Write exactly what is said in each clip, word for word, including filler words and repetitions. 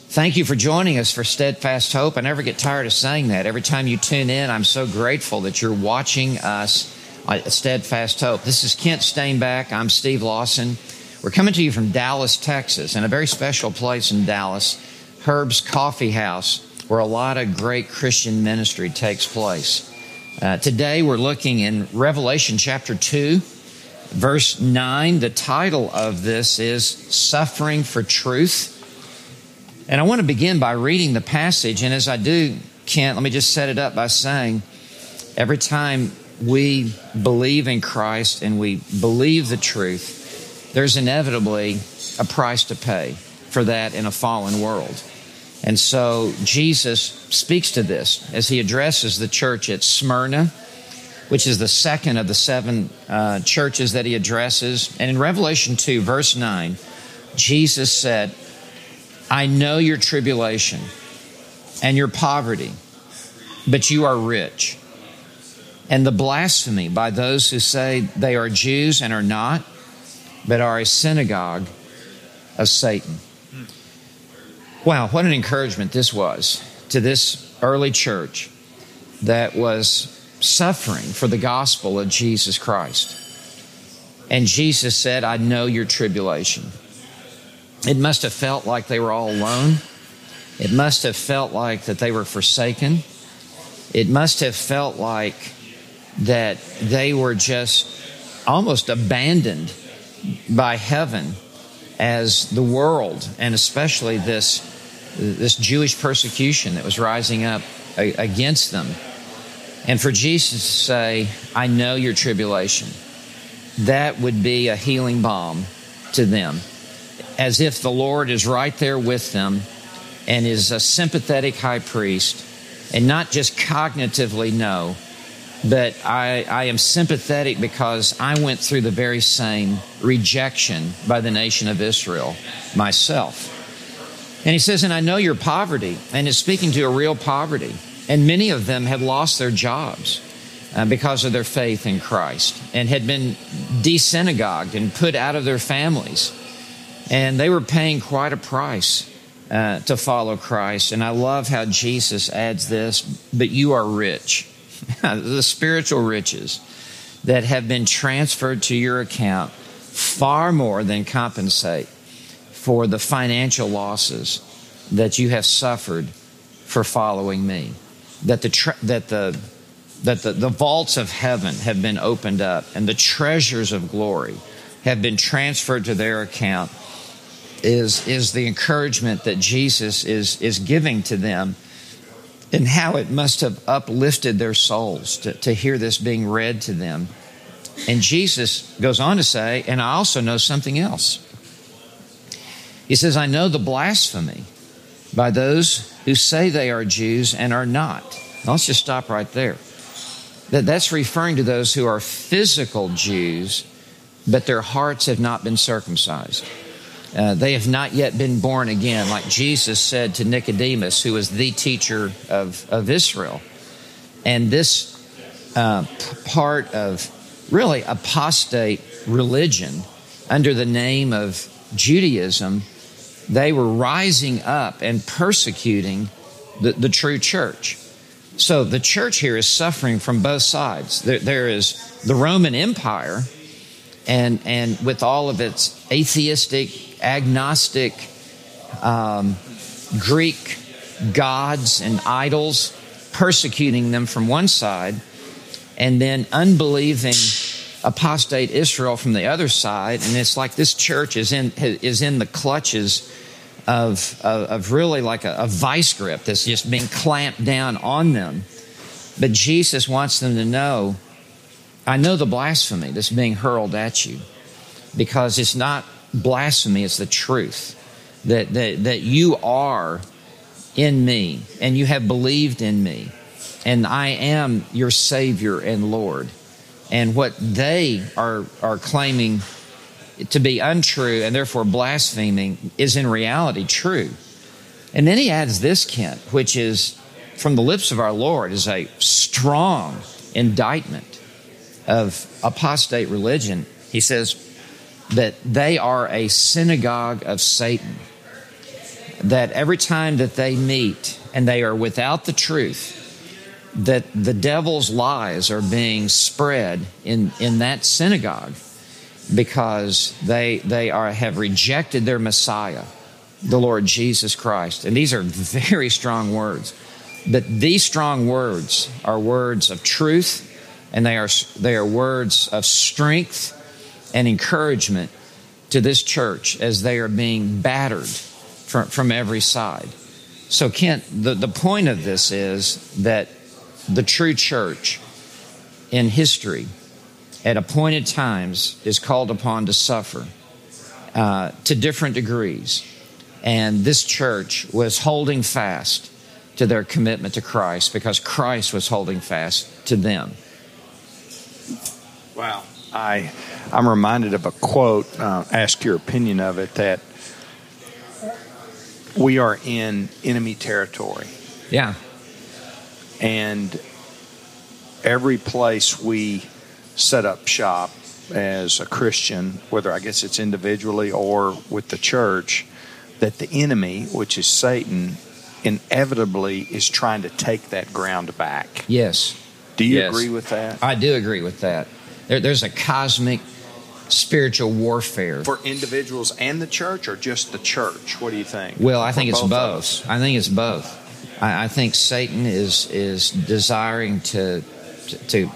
Thank you for joining us for Steadfast Hope. I never get tired of saying that. Every time you tune in, I'm so grateful that you're watching us at Steadfast Hope. This is Kent Stainback. I'm Steve Lawson. We're coming to you from Dallas, Texas, and a very special place in Dallas, Herb's Coffee House, where a lot of great Christian ministry takes place. Uh, today we're looking in Revelation chapter two, verse nine. The title of this is Suffering for Truth. And I want to begin by reading the passage. And as I do, Kent, let me just set it up by saying, every time we believe in Christ and we believe the truth, there's inevitably a price to pay for that in a fallen world. And so Jesus speaks to this as he addresses the church at Smyrna, which is the second of the seven uh, churches that he addresses. And in Revelation two, verse nine, Jesus said, I know your tribulation and your poverty, but you are rich. And the blasphemy by those who say they are Jews and are not, but are a synagogue of Satan. Wow, what an encouragement this was to this early church that was suffering for the gospel of Jesus Christ. And Jesus said, I know your tribulation. It must have felt like they were all alone. It must have felt like that they were forsaken. It must have felt like that they were just almost abandoned by heaven as the world, and especially this, this Jewish persecution that was rising up against them. And for Jesus to say, I know your tribulation, that would be a healing balm to them. As if the Lord is right there with them and is a sympathetic high priest, and not just cognitively know, but I, I am sympathetic because I went through the very same rejection by the nation of Israel myself. And he says, and I know your poverty, and is speaking to a real poverty. And many of them had lost their jobs uh, because of their faith in Christ, and had been de-synagogued and put out of their families. And they were paying quite a price uh, to follow Christ. And I love how Jesus adds this, but you are rich. The spiritual riches that have been transferred to your account far more than compensate for the financial losses that you have suffered for following me. That the tre- that the that the, the vaults of heaven have been opened up, and the treasures of glory have been transferred to their account. Is is the encouragement that Jesus is is giving to them, and how it must have uplifted their souls to, to hear this being read to them. And Jesus goes on to say, and I also know something else. He says, I know the blasphemy by those who say they are Jews and are not. Now let's just stop right there. That that's referring to those who are physical Jews, but their hearts have not been circumcised. Uh, they have not yet been born again, like Jesus said to Nicodemus, who was the teacher of, of Israel. And this uh, p- part of really apostate religion under the name of Judaism, they were rising up and persecuting the, the true church. So the church here is suffering from both sides. There, there is the Roman Empire, and and with all of its atheistic, agnostic, um, Greek gods and idols, persecuting them from one side, and then unbelieving apostate Israel from the other side. And it's like this church is in is in the clutches of of, of really like a, a vice grip that's just being clamped down on them. But Jesus wants them to know, I know the blasphemy that's being hurled at you, because it's not blasphemy, it's the truth. That, that, that you are in me, and you have believed in me, and I am your Savior and Lord. And what they are, are claiming to be untrue and therefore blaspheming is in reality true. And then he adds this, Kent, which is from the lips of our Lord, is a strong indictment of apostate religion. He says that they are a synagogue of Satan. that every time that they meet and they are without the truth, that the devil's lies are being spread in, in that synagogue because they they are have rejected their Messiah, the Lord Jesus Christ. And these are very strong words. But these strong words are words of truth, and they are they are words of strength and encouragement to this church as they are being battered from, from every side. So, Kent, the, the point of this is that the true church in history at appointed times is called upon to suffer uh, to different degrees. And this church was holding fast to their commitment to Christ because Christ was holding fast to them. Wow. I, I'm reminded of a quote, uh, ask your opinion of it, that we are in enemy territory. Yeah. And every place we set up shop as a Christian, whether I guess it's individually or with the church, that the enemy, which is Satan, inevitably is trying to take that ground back. Yes. Do you yes. agree with that? I do agree with that. There, there's a cosmic spiritual warfare. For individuals and the church, or just the church? What do you think? Well, I For think it's both. both. I think it's both. I, I think Satan is is desiring to, to to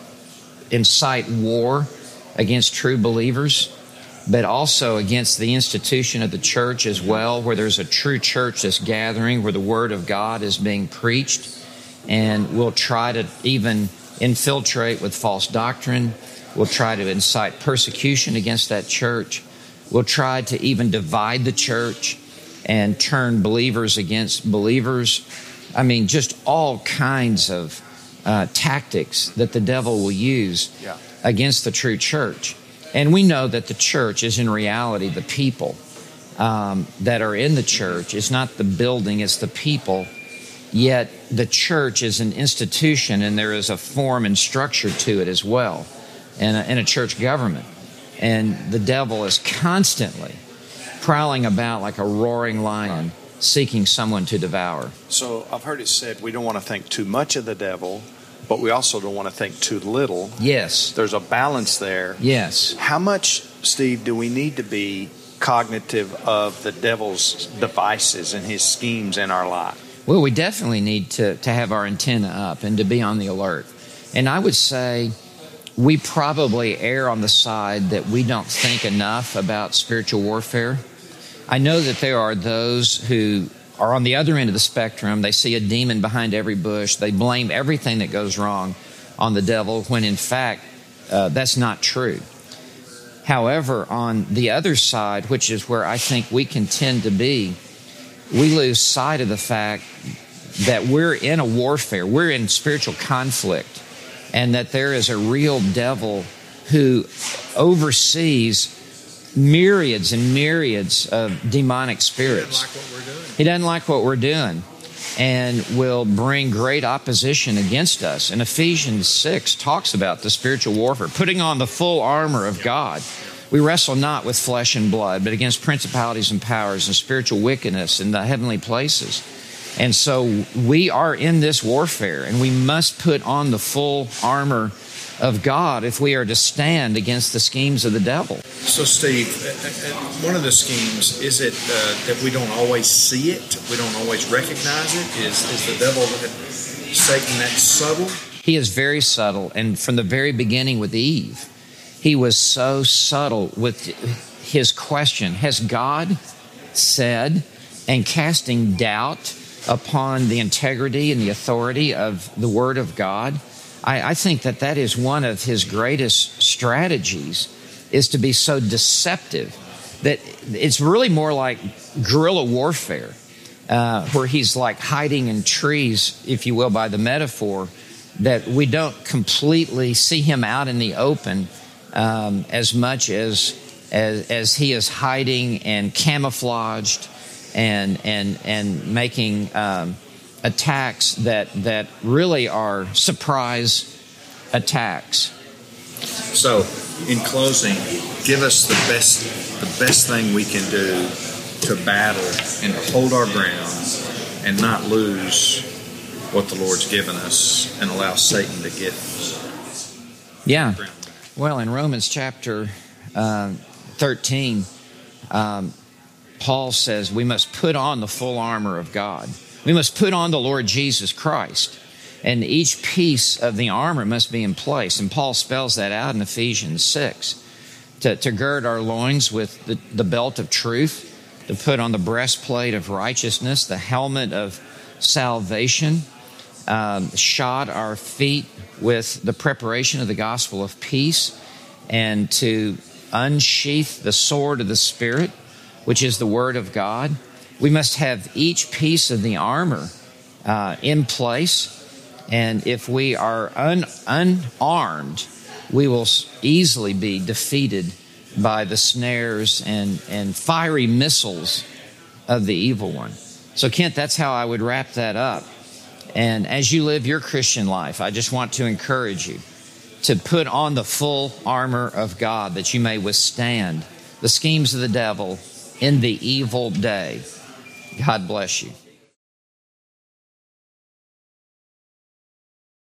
incite war against true believers, but also against the institution of the church as well, where there's a true church that's gathering, where the Word of God is being preached, and we'll try to even infiltrate with false doctrine. We'll try to incite persecution against that church. We'll try to even divide the church and turn believers against believers. I mean, just all kinds of uh, tactics that the devil will use yeah. against the true church. And we know that the church is in reality the people um, that are in the church. It's not the building, it's the people. Yet the church is an institution, and there is a form and structure to it as well, and a, and a church government. And the devil is constantly prowling about like a roaring lion, right, seeking someone to devour. So I've heard it said we don't want to think too much of the devil, but we also don't want to think too little. Yes. There's a balance there. Yes. How much, Steve, do we need to be cognitive of the devil's devices and his schemes in our life? Well, we definitely need to, to have our antenna up and to be on the alert. And I would say we probably err on the side that we don't think enough about spiritual warfare. I know that there are those who are on the other end of the spectrum. They see a demon behind every bush. They blame everything that goes wrong on the devil, when in fact, uh, that's not true. However, on the other side, which is where I think we can tend to be, we lose sight of the fact that we're in a warfare, we're in spiritual conflict, and that there is a real devil who oversees myriads and myriads of demonic spirits. He doesn't like what we're doing and will bring great opposition against us. And Ephesians six talks about the spiritual warfare, putting on the full armor of God. We wrestle not with flesh and blood, but against principalities and powers and spiritual wickedness in the heavenly places. And so we are in this warfare, and we must put on the full armor of God if we are to stand against the schemes of the devil. So, Steve, one of the schemes, is it uh, that we don't always see it? We don't always recognize it? Is, is the devil, Satan, that subtle? He is very subtle, and from the very beginning with Eve, he was so subtle with his question, has God said, and casting doubt upon the integrity and the authority of the Word of God. I, I think that that is one of his greatest strategies, is to be so deceptive that it's really more like guerrilla warfare, uh, where he's like hiding in trees, if you will, by the metaphor, that we don't completely see him out in the open um, as much as, as as he is hiding and camouflaged and and and making um, attacks that that really are surprise attacks. So, in closing, give us the best the best thing we can do to battle and to hold our ground and not lose what the Lord's given us and allow Satan to get Yeah. ground. Well, in Romans chapter uh, thirteen, um, Paul says we must put on the full armor of God. We must put on the Lord Jesus Christ. And each piece of the armor must be in place. And Paul spells that out in Ephesians six. To, to gird our loins with the, the belt of truth, to put on the breastplate of righteousness, the helmet of salvation, um, shod our feet with the preparation of the gospel of peace, and to unsheath the sword of the Spirit, which is the word of God. We must have each piece of the armor uh, in place. And if we are un, unarmed, we will easily be defeated by the snares and, and fiery missiles of the evil one. So, Kent, that's how I would wrap that up. And as you live your Christian life, I just want to encourage you to put on the full armor of God that you may withstand the schemes of the devil in the evil day. God bless you.